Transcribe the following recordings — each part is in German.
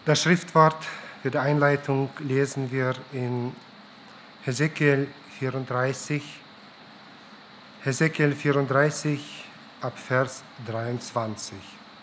Das Schriftwort für die Einleitung lesen wir in Hesekiel 34. Hesekiel 34 ab Vers 23.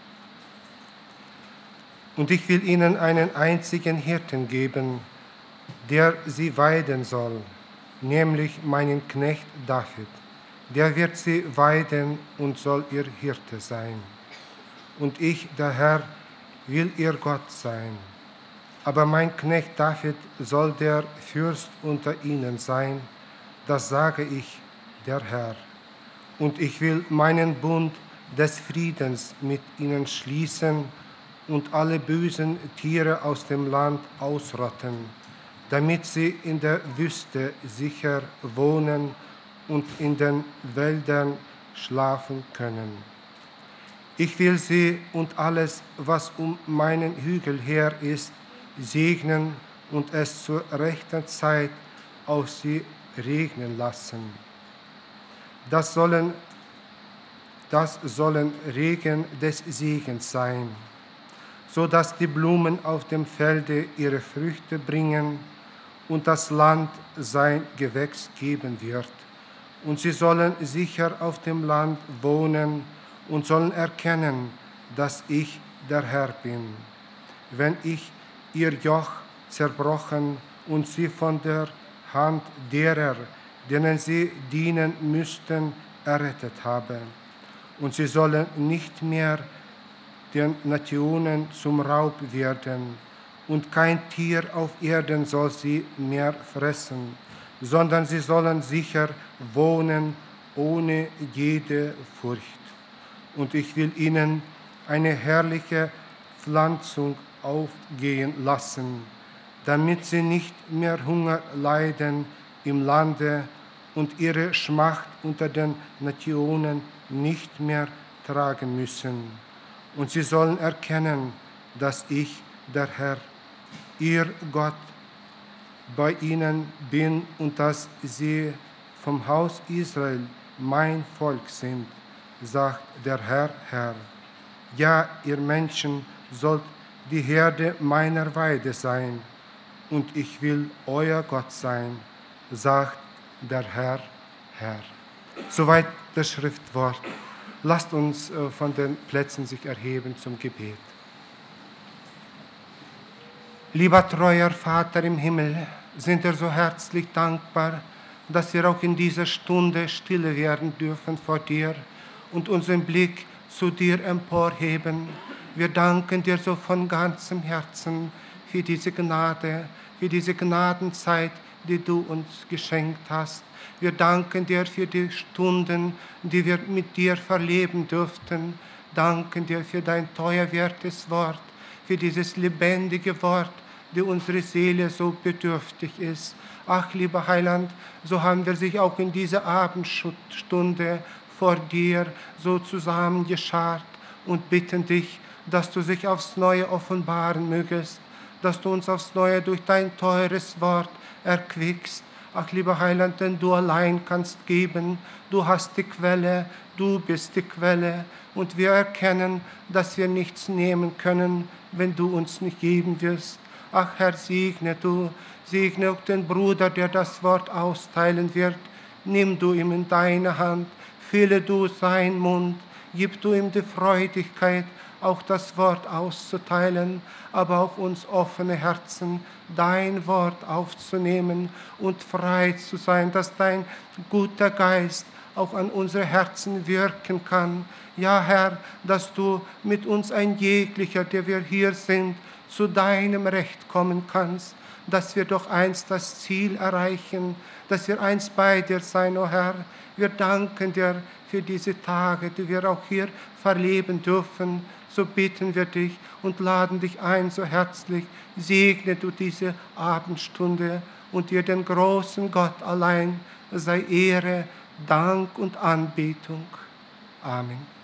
Und ich will ihnen einen einzigen Hirten geben, der sie weiden soll, nämlich meinen Knecht David. Der wird sie weiden und soll ihr Hirte sein. Und ich, der Herr, will ihr Gott sein. Aber mein Knecht David soll der Fürst unter ihnen sein, das sage ich, der Herr. Und ich will meinen Bund des Friedens mit ihnen schließen und alle bösen Tiere aus dem Land ausrotten, damit sie in der Wüste sicher wohnen und in den Wäldern schlafen können. Ich will sie und alles, was um meinen Hügel her ist, segnen und es zur rechten Zeit auf sie regnen lassen. Das sollen Regen des Segens sein, so dass die Blumen auf dem Felde ihre Früchte bringen und das Land sein Gewächs geben wird. Und sie sollen sicher auf dem Land wohnen und sollen erkennen, dass ich der Herr bin, wenn ich ihr Joch zerbrochen und sie von der Hand derer, denen sie dienen müssten, errettet habe. Und sie sollen nicht mehr den Nationen zum Raub werden, und kein Tier auf Erden soll sie mehr fressen, sondern sie sollen sicher wohnen ohne jede Furcht. Und ich will ihnen eine herrliche Pflanzung aufgehen lassen, damit sie nicht mehr Hunger leiden im Lande und ihre Schmacht unter den Nationen nicht mehr tragen müssen. Und sie sollen erkennen, dass ich, der Herr, ihr Gott, bei ihnen bin und dass sie vom Haus Israel mein Volk sind, sagt der Herr. Ja, ihr Menschen sollt die Herde meiner Weide sein, und ich will euer Gott sein, sagt der Herr. Soweit das Schriftwort. Lasst uns von den Plätzen sich erheben zum Gebet. Lieber treuer Vater im Himmel, sind wir so herzlich dankbar, dass wir auch in dieser Stunde stille werden dürfen vor dir und unseren Blick zu dir emporheben. Wir danken dir so von ganzem Herzen für diese Gnade, für diese Gnadenzeit, die du uns geschenkt hast. Wir danken dir für die Stunden, die wir mit dir verleben dürften. Danken dir für dein teuerwertes Wort, für dieses lebendige Wort, die unsere Seele so bedürftig ist. Ach, lieber Heiland, so haben wir sich auch in dieser Abendstunde vor dir so zusammengeschart und bitten dich, dass du dich aufs Neue offenbaren mögest, dass du uns aufs Neue durch dein teures Wort erquickst. Ach, lieber Heiland, denn du allein kannst geben, du hast die Quelle, du bist die Quelle, und wir erkennen, dass wir nichts nehmen können, wenn du uns nicht geben wirst. Ach, Herr, segne auch den Bruder, der das Wort austeilen wird. Nimm du ihm in deine Hand, fülle du seinen Mund, gib du ihm die Freudigkeit, auch das Wort auszuteilen, aber auch uns offene Herzen, dein Wort aufzunehmen und frei zu sein, dass dein guter Geist auch an unsere Herzen wirken kann. Ja, Herr, dass du mit uns ein jeglicher, der wir hier sind, zu deinem Recht kommen kannst, dass wir doch einst das Ziel erreichen, dass wir einst bei dir sein, o Herr. Wir danken dir für diese Tage, die wir auch hier verleben dürfen. So bitten wir dich und laden dich ein so herzlich. Segne du diese Abendstunde und dir den großen Gott allein sei Ehre, Dank und Anbetung. Amen.